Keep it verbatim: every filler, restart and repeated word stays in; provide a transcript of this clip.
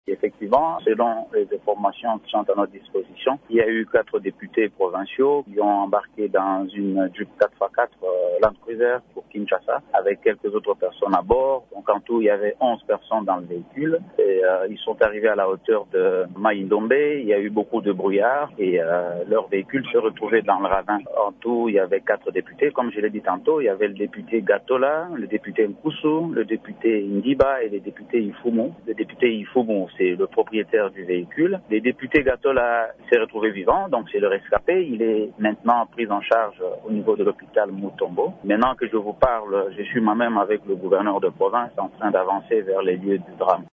Effectivement, selon les informations qui sont à notre disposition, il y a eu quatre députés provinciaux qui ont embarqué dans une Jeep quatre par quatre euh, Land Cruiser pour Kinshasa avec quelques autres personnes à bord. Donc en tout, il y avait onze personnes dans le véhicule et euh, ils sont arrivés à la hauteur de Maïndombe. Il y a eu beaucoup de brouillard et euh, leur véhicule se retrouvait dans le ravin. En tout, il y avait quatre députés. Comme je l'ai dit tantôt, il y avait le député Gatola, le député Nkusu, le député Ndiba et le député Ifumu. Le député Ifumu, c'est le propriétaire du véhicule. Le député Gatola s'est retrouvé vivant, donc c'est le rescapé. Il est maintenant pris en charge au niveau de l'hôpital Mutombo. Maintenant que je vous parle, je suis moi-même avec le gouverneur de province en train d'avancer vers les lieux du drame.